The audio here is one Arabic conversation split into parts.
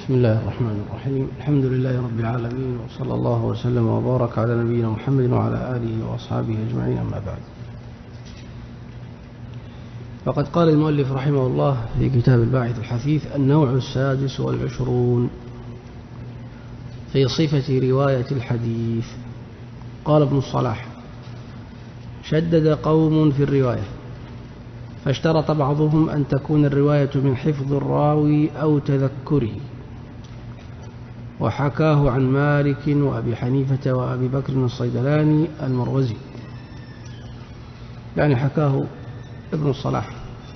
بسم الله الرحمن الرحيم. الحمد لله رب العالمين، وصلى الله وسلم وبارك على نبينا محمد وعلى آله وأصحابه أجمعين، أما بعد. فقد قال المؤلف رحمه الله في كتاب الباعث الحثيث: النوع 26 في صفة رواية الحديث. قال ابن الصلاح: شدد قوم في الرواية، فاشترط بعضهم أن تكون الرواية من حفظ الراوي أو تذكره، وحكاه عن مالك وأبي حنيفة وأبي بكر الصيدلاني المروزي، يعني حكاه ابن الصلاح.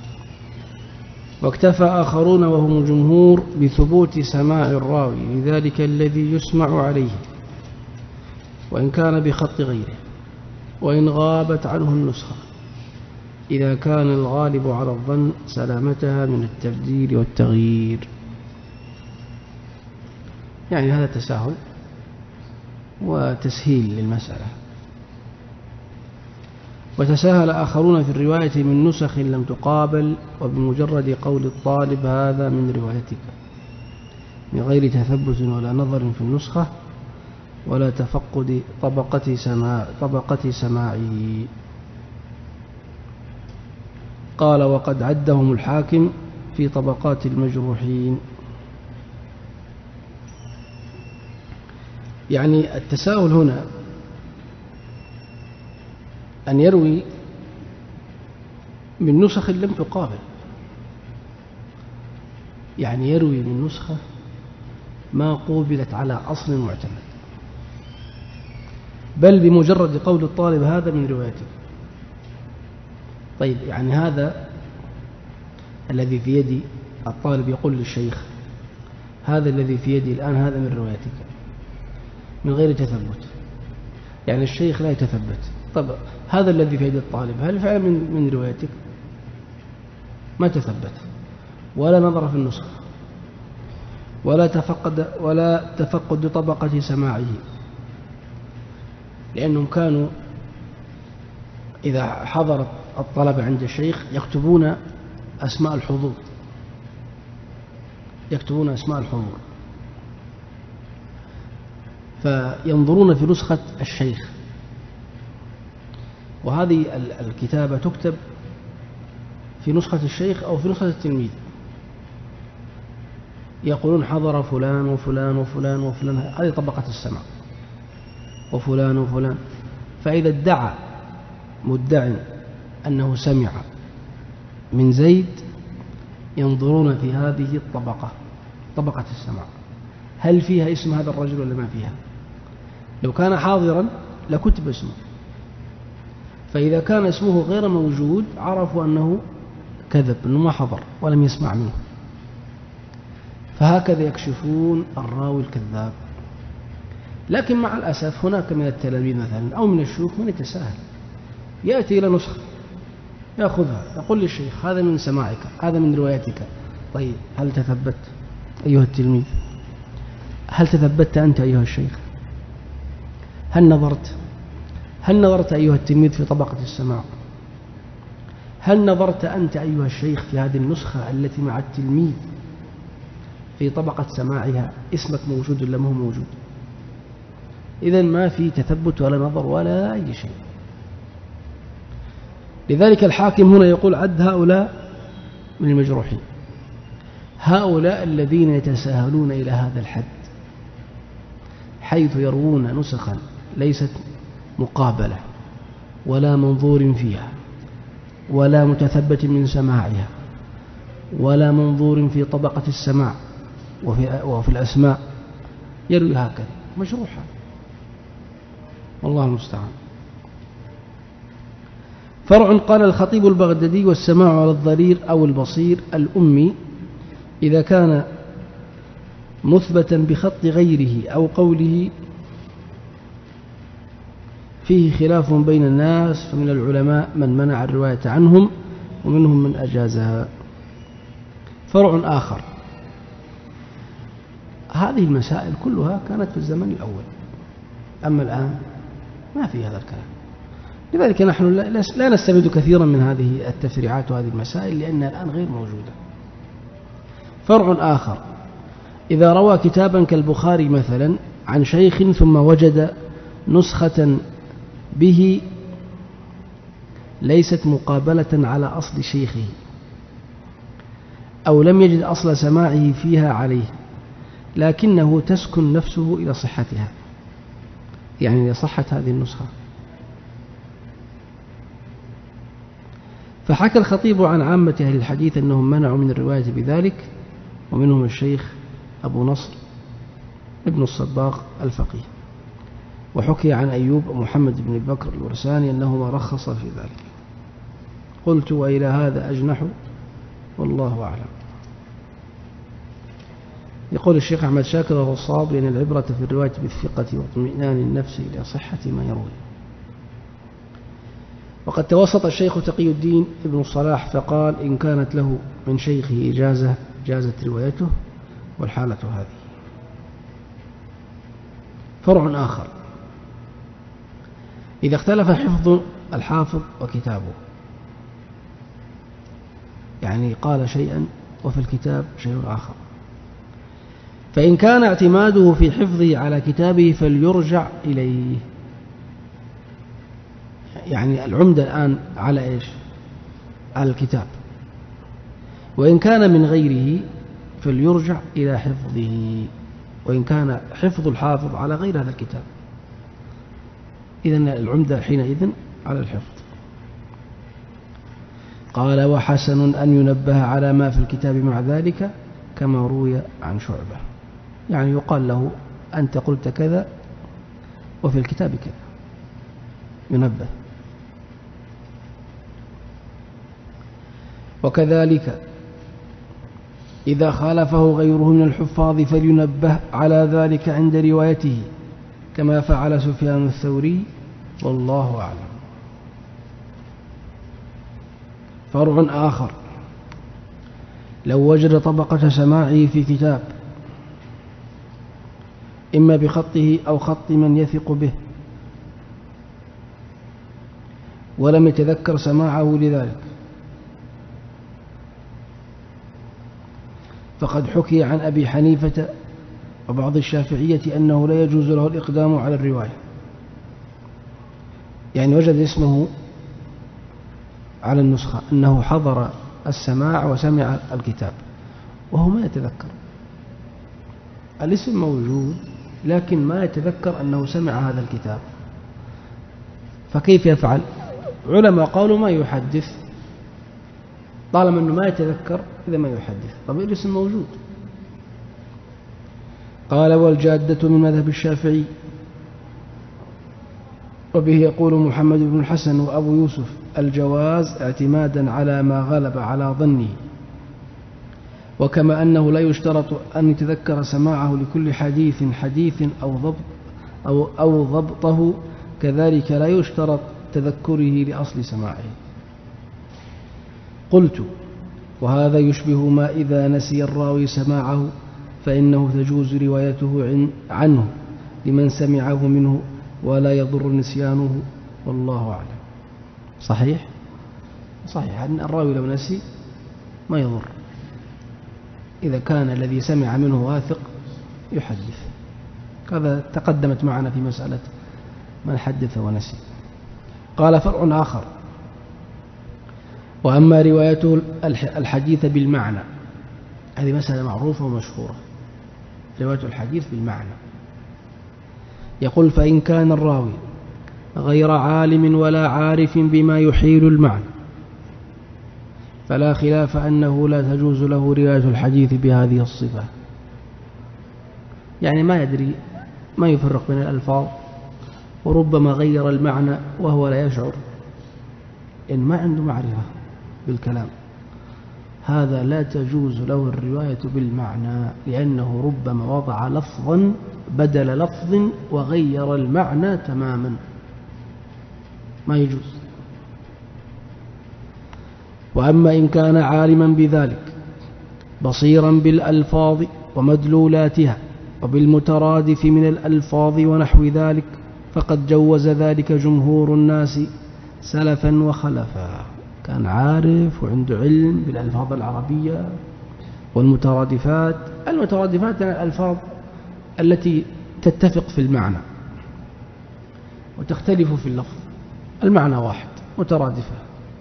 واكتفى آخرون وهم الجمهور بثبوت سماع الراوي لذلك الذي يسمع عليه، وإن كان بخط غيره، وإن غابت عنه النسخة، إذا كان الغالب على الظن سلامتها من التبديل والتغيير. يعني هذا تساهل وتسهيل للمسألة. وتساهل آخرون في الرواية من نسخ لم تقابل، وبمجرد قول الطالب هذا من روايتك، من غير تثبت ولا نظر في النسخة ولا تفقد طبقة سماعه. قال: وقد عدهم الحاكم في طبقات المجروحين. يعني التساهل هنا أن يروي من نسخ لم تقابل، يعني يروي من نسخة ما قوبلت على أصل معتمد، بل بمجرد قول الطالب هذا من روايته. طيب، يعني هذا الذي في يدي، الطالب يقول للشيخ: هذا الذي في يدي الآن هذا من روايتك، من غير تثبت. يعني الشيخ لا يتثبت. طب هذا الذي في يد الطالب هل فعلا من روايتك؟ ما تثبت، ولا نظر في النسخة، ولا تفقد طبقة سماعه، لأنهم كانوا إذا حضر الطلبة عند الشيخ يكتبون أسماء الحضور، فينظرون في نسخة الشيخ، وهذه الكتابة تكتب في نسخة الشيخ أو في نسخة التلميذ. يقولون حضر فلان وفلان وفلان وفلان، هذه طبقة السمع، وفلان وفلان. فإذا ادعى مدع أنه سمع من زيد، ينظرون في هذه الطبقة، طبقة السمع، هل فيها اسم هذا الرجل ولا ما فيها؟ لو كان حاضرا لكتب اسمه، فإذا كان اسمه غير موجود عرفوا أنه كذب، أنه ما حضر ولم يسمع منه. فهكذا يكشفون الراوي الكذاب. لكن مع الأسف هناك من التلاميذ مثلا أو من الشيوخ من يتساهل، يأتي إلى نسخة يأخذها، يقول للشيخ: هذا من سماعك، هذا من روايتك. طيب، هل تثبت أيها التلميذ؟ هل تثبت أنت أيها الشيخ؟ هل نظرت أيها التلميذ في طبقة السماع؟ هل نظرت أنت أيها الشيخ في هذه النسخة التي مع التلميذ في طبقة سماعها اسمك موجود ولا ما هو موجود؟ إذن ما في تثبت ولا نظر ولا أي شيء. لذلك الحاكم هنا يقول: عد هؤلاء من المجروحين، هؤلاء الذين يتساهلون إلى هذا الحد، حيث يروون نسخا ليست مقابلة ولا منظور فيها ولا متثبت من سماعها ولا منظور في طبقة السماع وفي الأسماء، يروي هكذا مجروحا، والله المستعان. فرع. قال الخطيب البغدادي: والسماع على الضرير أو البصير الأمي إذا كان مثبتا بخط غيره أو قوله فيه خلاف بين الناس، فمن العلماء من منع الرواية عنهم ومنهم من أجازها. فرع آخر: هذه المسائل كلها كانت في الزمن الأول، أما الآن ما في هذا الكلام. لذلك نحن لا نستفيد كثيرا من هذه التفريعات وهذه المسائل، لأنها الآن غير موجودة. فرع آخر: إذا روى كتابا كالبخاري مثلا عن شيخ ثم وجد نسخة به ليست مقابلة على أصل شيخه، أو لم يجد أصل سماعه فيها عليه، لكنه تسكن نفسه إلى صحتها، يعني إذا صحت هذه النسخة. فحكى الخطيب عن عامة أهل الحديث أنهم منعوا من الرواية بذلك، ومنهم الشيخ أبو نصر ابن الصباغ الفقيه. وحكي عن أيوب محمد بن بكر الورساني أنهما رخص في ذلك. قلت وإلى هذا أجنح والله أعلم. يقول الشيخ أحمد شاكر وهو الصواب لأن العبرة في الرواية بالثقة واطمئنان النفس إلى صحة ما يروي. وقد توسط الشيخ تقي الدين ابن الصلاح فقال إن كانت له من شيخه إجازة جازت روايته، والحالة هذه. فرع آخر: إذا اختلف حفظ الحافظ وكتابه، يعني قال شيئا وفي الكتاب شيء آخر، فإن كان اعتماده في حفظه على كتابه فليرجع إليه. يعني العمدة الآن على إيش؟ على الكتاب. وإن كان من غيره فليرجع إلى حفظه، وإن كان حفظ الحافظ على غير هذا الكتاب إذن العمدة حينئذ على الحفظ. قال وحسن أن ينبه على ما في الكتاب مع ذلك كما روي عن شعبة، يعني يقال له أنت قلت كذا وفي الكتاب كذا، ينبه. وكذلك إذا خالفه غيره من الحفاظ فلينبه على ذلك عند روايته كما فعل سفيان الثوري والله أعلم. فرع آخر: لو وجد طبقة سماعه في كتاب إما بخطه أو خط من يثق به ولم يتذكر سماعه لذلك، فقد حكي عن أبي حنيفة وبعض الشافعية أنه لا يجوز له الإقدام على الرواية. يعني وجد اسمه على النسخة أنه حضر السماع وسمع الكتاب وهو ما يتذكر، الاسم موجود لكن ما يتذكر أنه سمع هذا الكتاب، فكيف يفعل؟ علماء قالوا ما يحدث طالما أنه ما يتذكر، إذا ما يحدث. طب الاسم موجود. قال والجادة من مذهب الشافعي، وبه يقول محمد بن الحسن وأبو يوسف الجواز اعتمادا على ما غلب على ظنه، وكما أنه لا يشترط أن يتذكر سماعه لكل حديث أو ضبطه، كذلك لا يشترط تذكره لأصل سماعه. قلت وهذا يشبه ما إذا نسي الراوي سماعه فإنه تجوز روايته عنه لمن سمعه منه ولا يضر نسيانه والله أعلم. صحيح؟ صحيح أن الراوي لو نسي ما يضر، إذا كان الذي سمع منه واثق يحدث. هذا تقدمت معنا في مسألة من حدث ونسي. قال فرع آخر: وأما روايته الحديث بالمعنى، هذه مسألة معروفة ومشهورة، رواية الحديث بالمعنى. يقول فإن كان الراوي غير عالم ولا عارف بما يحيل المعنى فلا خلاف أنه لا تجوز له رواية الحديث بهذه الصفة. يعني ما يدري، ما يفرق بين الألفاظ، وربما غير المعنى وهو لا يشعر، إن ما عنده معرفة بالكلام، هذا لا تجوز له الرواية بالمعنى، لأنه ربما وضع لفظا بدل لفظ وغير المعنى تماما، ما يجوز. وأما إن كان عالما بذلك بصيرا بالألفاظ ومدلولاتها وبالمترادف من الألفاظ ونحو ذلك فقد جوز ذلك جمهور الناس سلفا وخلفا. كان عارف وعنده علم بالألفاظ العربية والمترادفات المترادفات الألفاظ التي تتفق في المعنى وتختلف في اللفظ، المعنى واحد مترادفة.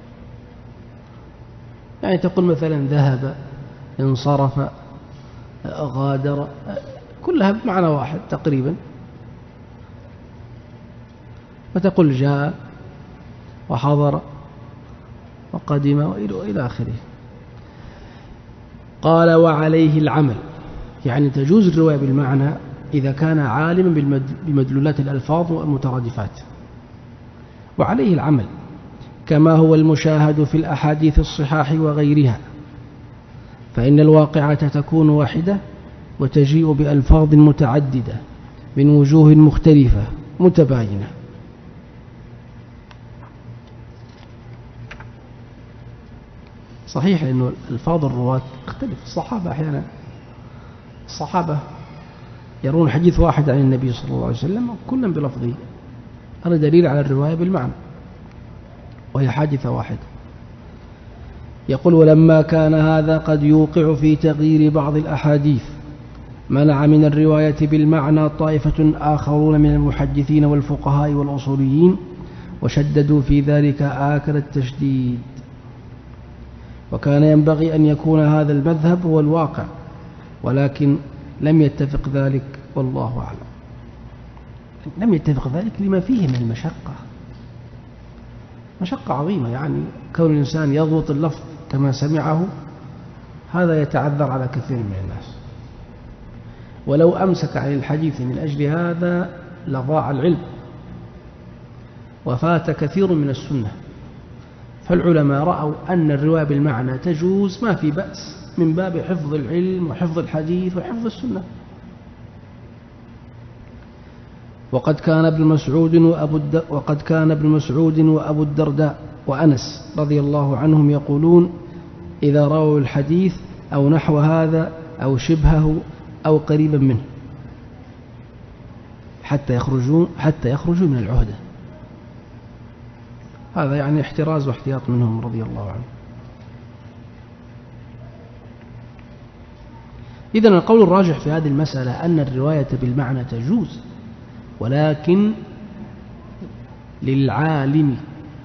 يعني تقول مثلا ذهب، انصرف، غادر، كلها بمعنى واحد تقريبا. وتقول جاء وحضر وقدم وإلى آخره. قال وعليه العمل، يعني تجوز الرواية بالمعنى إذا كان عالما بمدلولات الألفاظ والمترادفات. وعليه العمل كما هو المشاهد في الأحاديث الصحاح وغيرها، فإن الواقعة تكون واحدة وتجيء بألفاظ متعددة من وجوه مختلفة متباينة. صحيح لأنه ألفاظ الرواة تختلف. الصحابة أحيانا الصحابة يرون حديث واحد عن النبي صلى الله عليه وسلم كلا بلفظه، هذا دليل على الرواية بالمعنى، وهي حادثة واحدة. يقول ولما كان هذا قد يوقع في تغيير بعض الأحاديث منع من الرواية بالمعنى طائفة آخرون من المحدثين والفقهاء والأصوليين، وشددوا في ذلك آكل التشديد. وكان ينبغي أن يكون هذا المذهب هو الواقع، ولكن لم يتفق ذلك والله أعلم. لم يتفق ذلك لما فيه من المشقة، مشقة عظيمة. يعني كون الإنسان يضبط اللفظ كما سمعه هذا يتعذر على كثير من الناس، ولو أمسك عن الحديث من أجل هذا لضاع العلم وفات كثير من السنة. فالعلماء رأوا أن الرواية بالمعنى تجوز، ما في بأس، من باب حفظ العلم وحفظ الحديث وحفظ السنة. وقد كان ابن مسعود وأبو الدرداء وأنس رضي الله عنهم يقولون إذا رووا الحديث أو نحو هذا أو شبهه أو قريبا منه حتى يخرجوا من العهدة. هذا يعني احتراز واحتياط منهم رضي الله عنهم. إذن القول الراجح في هذه المسألة أن الرواية بالمعنى تجوز، ولكن للعالم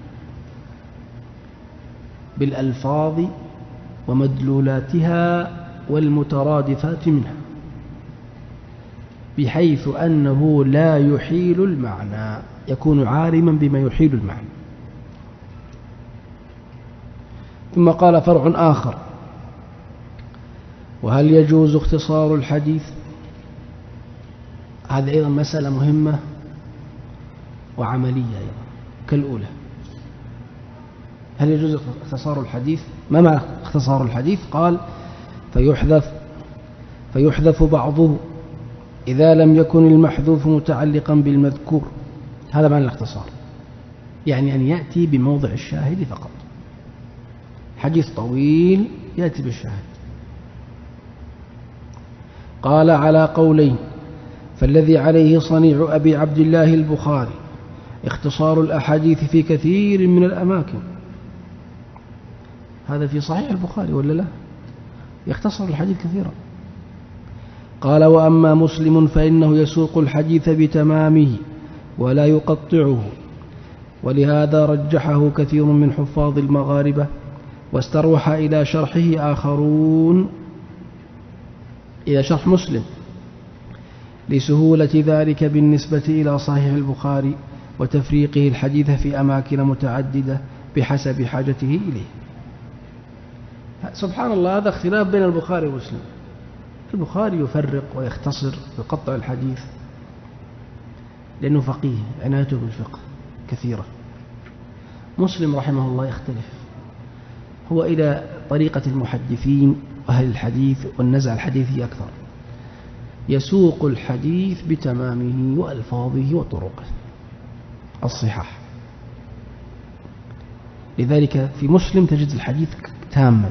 بالألفاظ ومدلولاتها والمترادفات منها، بحيث أنه لا يحيل المعنى، يكون عالما بما يحيل المعنى. ثم قال فرع آخر: وهل يجوز اختصار الحديث؟ هذه أيضا مسألة مهمة وعملية أيضا كالأولى. هل يجوز اختصار الحديث؟ ما معنى اختصار الحديث؟ قال فيحذف بعضه إذا لم يكن المحذوف متعلقا بالمذكور. هذا معنى الاختصار، يعني أن يأتي بموضع الشاهد فقط. حديث طويل يأتي بالشاهد. قال على قولين، فالذي عليه صنيع أبي عبد الله البخاري اختصار الأحاديث في كثير من الأماكن. هذا في صحيح البخاري ولا لا؟ يختصر الحديث كثيرا. قال وأما مسلم فإنه يسوق الحديث بتمامه ولا يقطعه، ولهذا رجحه كثير من حفاظ المغاربة، واستروح إلى شرحه آخرون، إلى شرح مسلم، لسهولة ذلك بالنسبة إلى صحيح البخاري وتفريقه الحديث في أماكن متعددة بحسب حاجته إليه. سبحان الله، هذا اختلاف بين البخاري ومسلم. البخاري يفرق ويختصر ويقطع الحديث لأنه فقيه، عنايته بالفقه كثيرة. مسلم رحمه الله يختلف، هو إلى طريقة المحدثين وأهل الحديث والنزعة الحديثية أكثر، يسوق الحديث بتمامه وألفاظه وطرقه الصحاح. لذلك في مسلم تجد الحديث تاما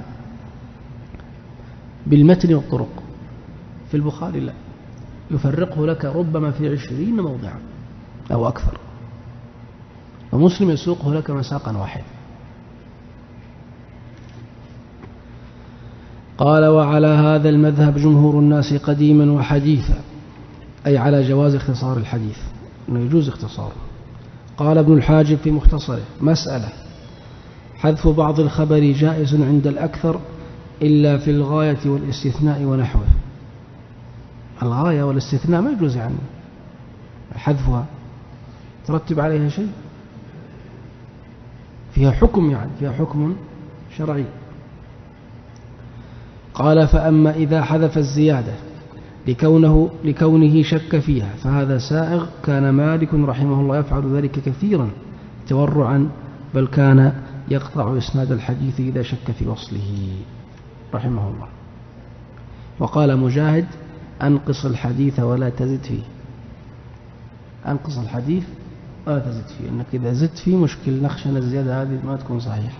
بالمتن والطرق. في البخاري لا، يفرقه لك ربما في 20 موضعا أو أكثر، ومسلم يسوقه لك مساقا واحد. قال: وعلى هذا المذهب جمهور الناس قديما وحديثا، أي على جواز اختصار الحديث، أنه يجوز اختصاره. قال ابن الحاجب في مختصره: مسألة: حذف بعض الخبر جائز عند الأكثر إلا في الغاية والاستثناء ونحوه. الغاية والاستثناء ما يجوز يعني حذفها، ترتب عليها شيء، فيها حكم، يعني فيها حكم شرعي. قال: فأما إذا حذف الزيادة لكونه شك فيها فهذا سائغ، كان مالك رحمه الله يفعل ذلك كثيرا تورعا، بل كان يقطع إسناد الحديث إذا شك في وصله رحمه الله. وقال مجاهد: أنقص الحديث ولا تزد فيه. أنقص الحديث ولا تزد فيه، إنك إذا زدت فيه مشكل، نخشى أن الزيادة هذه ما تكون صحيحة.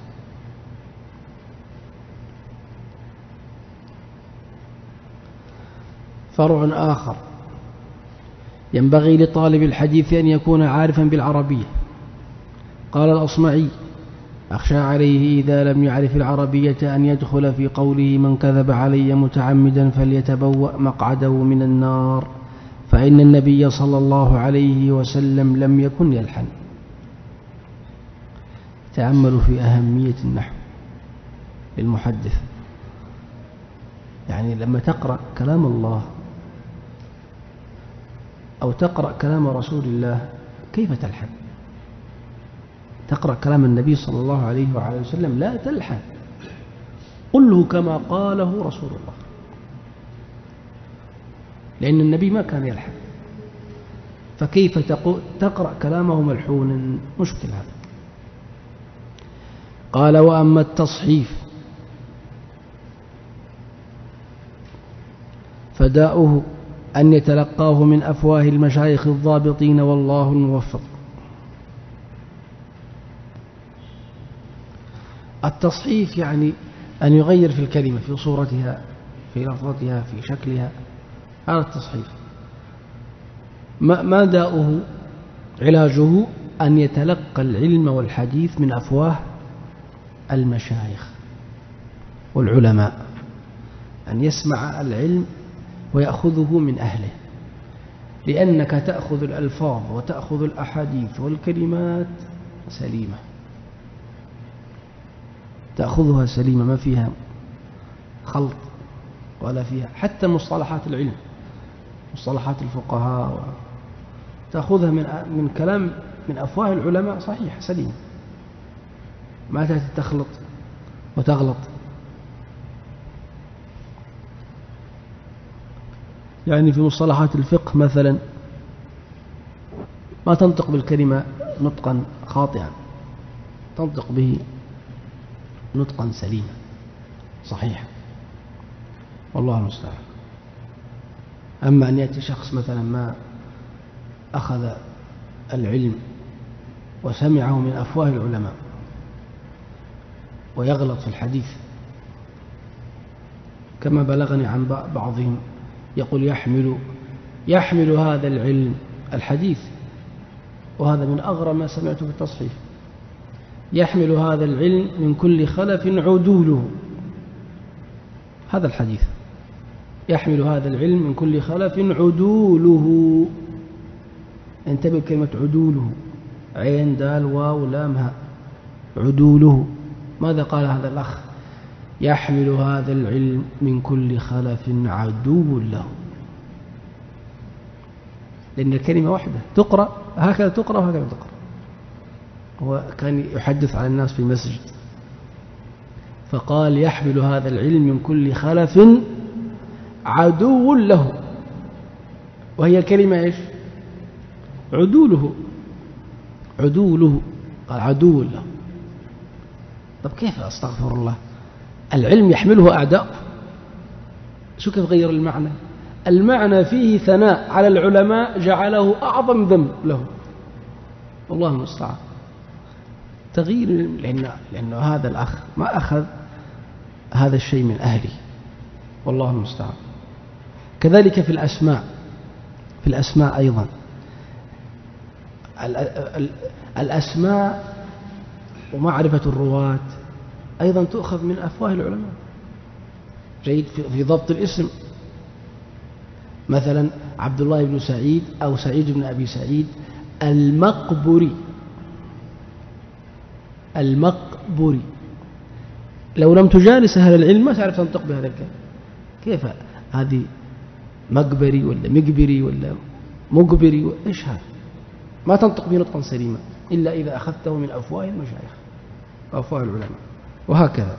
فرع آخر: ينبغي لطالب الحديث أن يكون عارفا بالعربية. قال الأصمعي: أخشى عليه إذا لم يعرف العربية أن يدخل في قوله: من كذب علي متعمدا فليتبوأ مقعده من النار، فإن النبي صلى الله عليه وسلم لم يكن يلحن. تأملوا في أهمية النحو للمحدث. يعني لما تقرأ كلام الله أو تقرأ كلام رسول الله كيف تلحن؟ تقرأ كلام النبي صلى الله عليه وعلى وسلم لا تلحن، قله كما قاله رسول الله، لأن النبي ما كان يلحن، فكيف تقرأ كلامه ملحونا؟ مشكل هذا. قال: وأما التصحيف فداؤه أن يتلقاه من أفواه المشايخ الضابطين، والله الموفق. التصحيف يعني أن يغير في الكلمة، في صورتها، في لفظتها، في شكلها، هذا التصحيف. ما داؤه؟ علاجه أن يتلقى العلم والحديث من أفواه المشايخ والعلماء، أن يسمع العلم ويأخذه من أهله، لأنك تأخذ الألفاظ وتأخذ الأحاديث والكلمات سليمة، تأخذها سليمة، ما فيها خلط ولا فيها حتى مصطلحات العلم، مصطلحات الفقهاء، تأخذها من كلام من أفواه العلماء صحيح سليم، ما تأتي تخلط وتغلط. يعني في مصطلحات الفقه مثلا ما تنطق بالكلمة نطقا خاطئا، تنطق به نطقا سليما صحيحا، والله المستعان. أما أن يأتي شخص مثلا ما أخذ العلم وسمعه من أفواه العلماء ويغلط في الحديث، كما بلغني عن بعضهم يقول يحمل هذا العلم الحديث، وهذا من أغرب ما سمعته في التصحيف، يحمل هذا العلم من كل خلف عدوله. هذا الحديث يحمل هذا العلم من كل خلف عدوله. انتبه كلمة عدوله، عين دال واو لام هاء، عدوله. ماذا قال هذا الأخ؟ يحمل هذا العلم من كل خلف عدو له، لأن الكلمة واحدة تقرأ هكذا، تقرأ وهكذا تقرأ. هو كان يحدث عن الناس في مسجد فقال: يحمل هذا العلم من كل خلف عدو له، وهي كلمة إيش؟ عدوله، عدوله، قال عدو له. طب كيف؟ أستغفر الله، العلم يحمله أعداء، شو كيف غير المعنى؟ المعنى فيه ثناء على العلماء جعله أعظم ذنب له، والله المستعان. تغيير، لأنه هذا الأخ ما أخذ هذا الشيء من أهله، والله المستعان. كذلك في الأسماء، في الأسماء أيضا، الأسماء ومعرفة الرواة أيضا تؤخذ من أفواه العلماء. جيد في ضبط الاسم. مثلا عبد الله بن سعيد أو سعيد بن أبي سعيد المقبري. المقبري لو لم تجالس أهل العلم ما تعرف تنطق بهذا الكلام. كيف هذه مقبري ولا مقبري ولا مقبري إيش هذا؟ ما تنطق به نطقا سليما إلا إذا أخذته من أفواه المشايخ وأفواه العلماء وهكذا.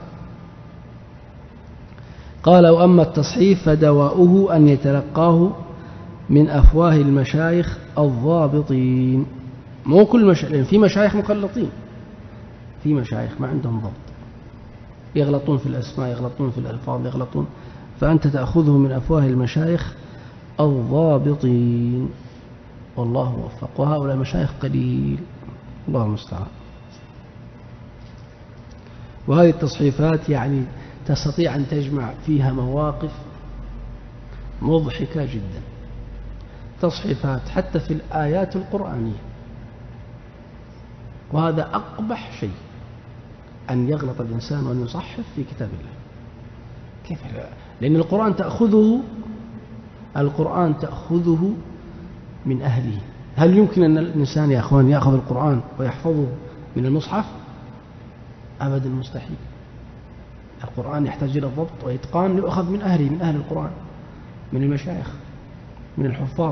قال وأما التصحيف فدواؤه أن يتلقاه من أفواه المشايخ الضابطين. مو كل مشايخ، في مشايخ مخلطين، في مشايخ ما عندهم ضبط، يغلطون في الأسماء، يغلطون في الألفاظ، يغلطون، فأنت تأخذه من أفواه المشايخ الضابطين والله موفق. وهؤلاء المشايخ قليل الله المستعان. وهذه التصحيفات يعني تستطيع أن تجمع فيها مواقف مضحكة جدا، تصحيفات حتى في الآيات القرآنية. وهذا أقبح شيء أن يغلط الإنسان وأن يصحف في كتاب الله. كيف؟ لأن القرآن تأخذه من أهله. هل يمكن أن الإنسان يا أخوان يأخذ القرآن ويحفظه من المصحف؟ أبدا مستحيل. القرآن يحتاج إلى الضبط وإتقان ليؤخذ من أهله، من أهل القرآن، من المشايخ، من الحفاظ.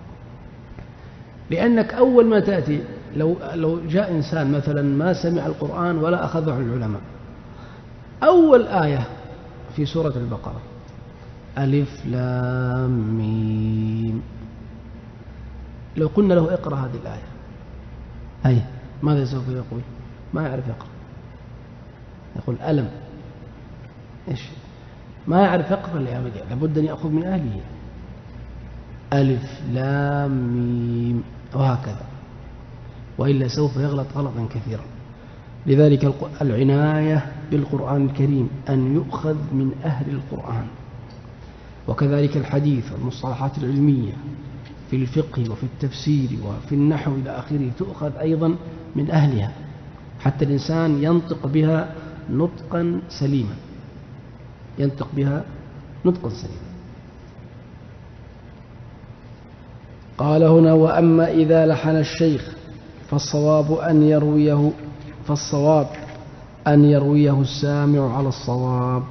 لأنك أول ما تأتي لو جاء إنسان مثلا ما سمع القرآن ولا أخذه عن العلماء، أول آية في سورة البقرة ألف لام ميم، لو قلنا له اقرأ هذه الآية ماذا سوف يقول؟ ما يعرف يقرأ، يقول ألم إيش، ما يعرف يقرأ لابد أن يأخذ من أهله ألف لام ميم وهكذا، وإلا سوف يغلط غلطا كثيرا. لذلك العناية بالقرآن الكريم أن يؤخذ من أهل القرآن. وكذلك الحديث والمصطلحات العلمية في الفقه وفي التفسير وفي النحو إلى آخره تؤخذ أيضا من أهلها حتى الإنسان ينطق بها نطقا سليما، ينطق بها نطقا سليما. قال هنا وأما إذا لحن الشيخ فالصواب أن يرويه السامع على الصواب.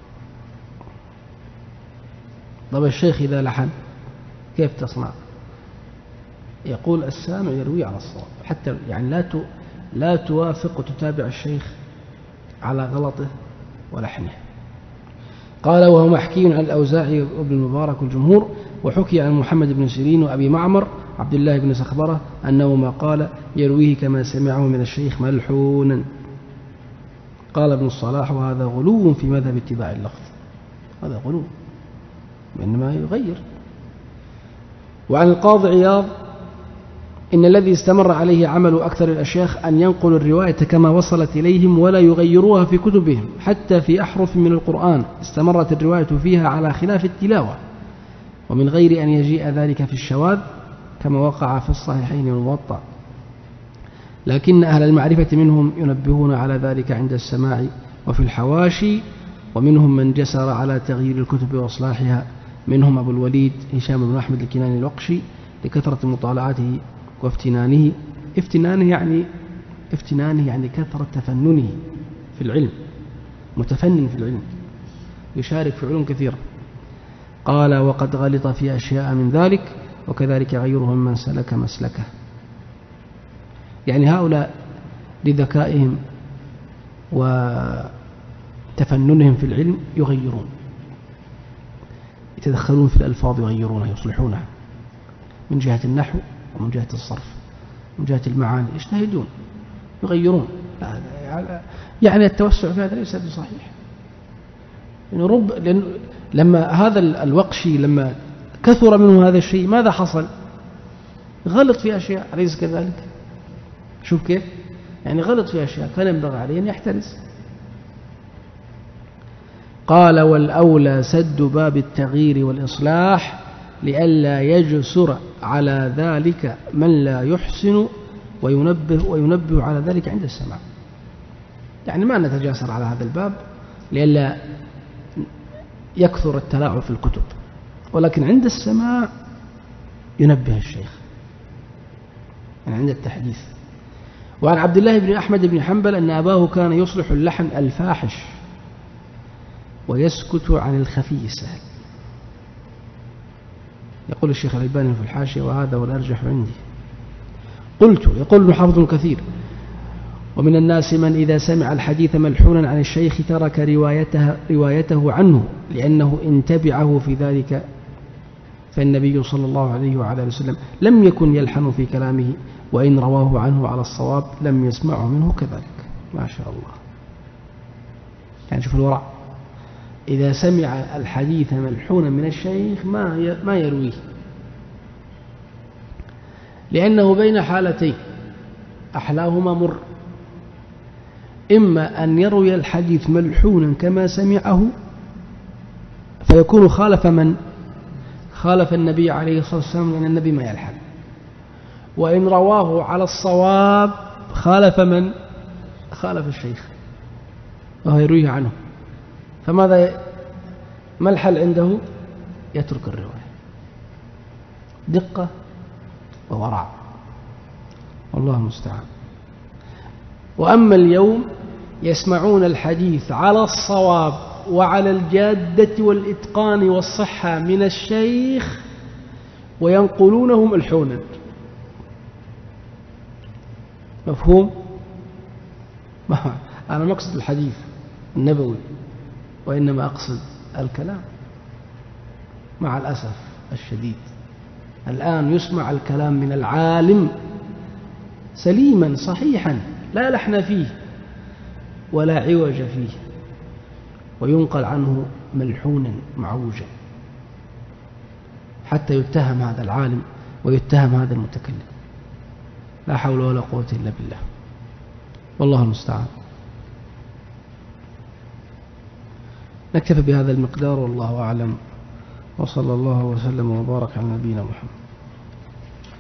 طب الشيخ إذا لحن كيف تصنع؟ يقول السامع يروي على الصواب، حتى يعني لا توافق وتتابع الشيخ على غلطه ولحنه. قال وهو محكي عن الأوزاعي وابن المبارك والجمهور، وحكي عن محمد بن سيرين وأبي معمر عبد الله بن سخبرة أنه ما قال يرويه كما سمعه من الشيخ ملحونا. قال ابن الصلاح وهذا غلو في مذهب اتباع اللفظ، هذا غلو وإنما يغير. وعن القاضي عياض إن الذي استمر عليه عمل أكثر الأشياخ أن ينقلوا الرواية كما وصلت إليهم ولا يغيروها في كتبهم، حتى في أحرف من القرآن استمرت الرواية فيها على خلاف التلاوة، ومن غير أن يجيء ذلك في الشواذ كما وقع في الصحيحين والموطأ. لكن أهل المعرفة منهم ينبهون على ذلك عند السماع وفي الحواشي، ومنهم من جسر على تغيير الكتب وإصلاحها، منهم أبو الوليد هشام بن أحمد الكناني الوقشي لكثرة مطالعته وافتنانه. افتنانه يعني كثرة تفننه في العلم، متفنن في العلم، يشارك في علوم كثيرة. قال وقد غلط في أشياء من ذلك، وكذلك غيرهم من سلك مسلكه. يعني هؤلاء لذكائهم وتفننهم في العلم يغيرون، يتدخلون في الألفاظ يغيرونها يصلحونها من جهة النحو ومن جهة الصرف من جهة المعاني، يجتهدون يغيرون. يعني التوسع في هذا ليس بصحيح. لأن لما هذا الوقشي لما كثر منه هذا الشيء ماذا حصل؟ غلط في أشياء، أليس كذلك؟ شوف كيف يعني غلط في أشياء كان ينبغي عليه أن يحترز. قال والأولى سد باب التغيير والإصلاح لئلا يجسر على ذلك من لا يحسن وينبه على ذلك عند السماع. يعني ما نتجاسر على هذا الباب لئلا يكثر التلاعب في الكتب، ولكن عند السماع ينبه الشيخ، يعني عند التحديث. وعن عبد الله بن أحمد بن حنبل أن أباه كان يصلح اللحن الفاحش ويسكت عن الخفي السهل. يقول الشيخ الألباني في الحاشية: وهذا والأرجح عندي. قلت، يقول ابن حافظ كثير: ومن الناس من إذا سمع الحديث ملحونا عن الشيخ ترك روايته عنه لأنه إن تبعه في ذلك، فالنبي صلى الله عليه وعلى آله وسلم لم يكن يلحن في كلامه، وإن رواه عنه على الصواب لم يسمعه منه كذلك. ما شاء الله. يعني شوف الورع، إذا سمع الحديث ملحونا من الشيخ ما يرويه، لأنه بين حالتين أحلاهما مر: إما أن يروي الحديث ملحونا كما سمعه فيكون خالف من؟ خالف النبي عليه الصلاة والسلام، لأن النبي ما يلحن. وإن رواه على الصواب خالف من؟ خالف الشيخ وهو يرويه عنه. فماذا ما الحل عنده؟ يترك الرواية. دقة وورع، والله المستعان. وأما اليوم يسمعون الحديث على الصواب وعلى الجادة والإتقان والصحة من الشيخ وينقلونه ملحونا. مفهوم؟ أنا ما أقصد الحديث النبوي، وإنما أقصد الكلام. مع الأسف الشديد الآن يسمع الكلام من العالم سليما صحيحا لا لحن فيه ولا عوج فيه، وينقل عنه ملحونا معوجا، حتى يتهم هذا العالم ويتهم هذا المتكلم. لا حول ولا قوة إلا بالله، والله المستعان. نكتفي بهذا المقدار، والله أعلم، وصلى الله وسلم وبارك على نبينا محمد.